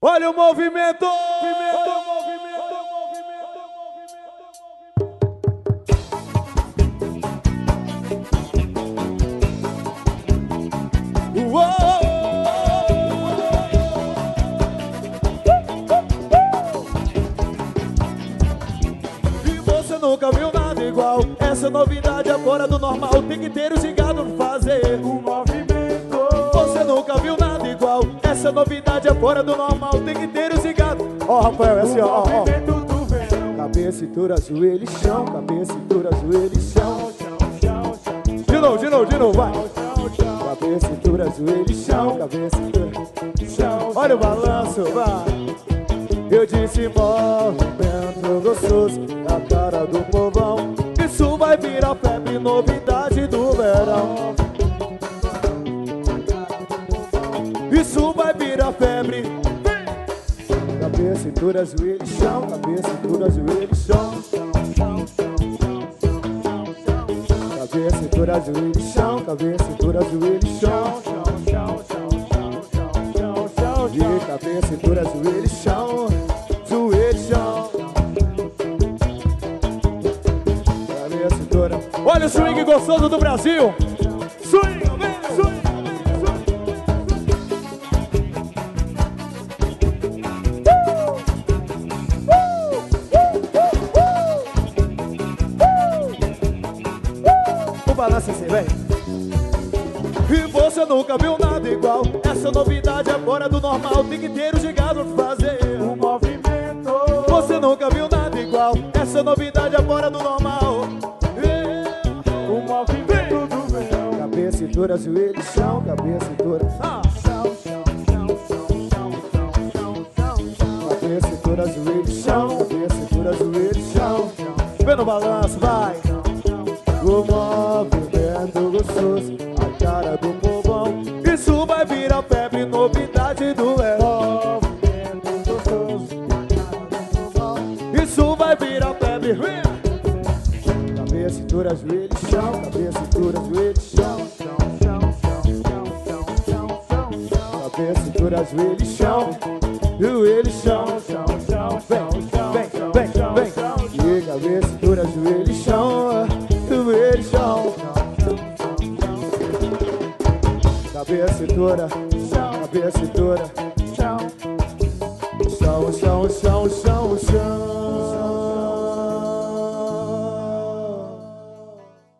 Olha o movimento! E você nunca viu nada igual. Essa novidade é fora do normal. Tem que ter o gigado fazer o movimento. Você nunca viu nada igual. Essa novidade é fora do normal. Tem que ter o gigado. Ó, Rafael, é assim, ó. Cabeça, cintura, joelho, chão. Cabeça, cintura, joelho, chão. De novo, vai. Cabeça, cintura, joelho, chão. Cabeça, cintura, chão. Olha o balanço, vai. Eu disse movimento gostoso na cara do povão. Isso vai virar febre, novidade do verão. Isso vai virar febre. Cabeça, cintura, joelho, chão. Cabeça, cintura, joelho, chão. Cabeça, cintura, joelho, chão. Cabeça, cintura, joelho, chão. E cabeça, cintura, joelho, chão. Joelho, chão. Cabeça, cintura. Olha o swing gostoso do Brasil. Swing, swing. Balança assim, vem. E você nunca viu nada igual. Essa novidade é fora do normal. Tem que ter o gigado fazer o movimento. Você nunca viu nada igual. Essa novidade é fora do normal. O movimento do verão. Cabeça, cintura, joelho, chão. Cabeça, cintura, cabeça, cintura, joelho, chão. Cabeça, cintura, joelho, chão. Vem no balanço, vai. O movimento gostoso, a cara do povão. Isso vai virar febre, novidade do verão. Movimento gostoso, a cara do povão. Isso vai virar febre. Cabeça, cintura, joelho, chão. Cabeça, cintura, joelho, chão. Cabeça, cintura, joelho, chão. Joelho, chão. Vem. E cabeça, cintura, joelho, chão. Joelho, chão. Cabeça, cintura, cabeça, cintura, chão, chão, chão, chão, chão, chão.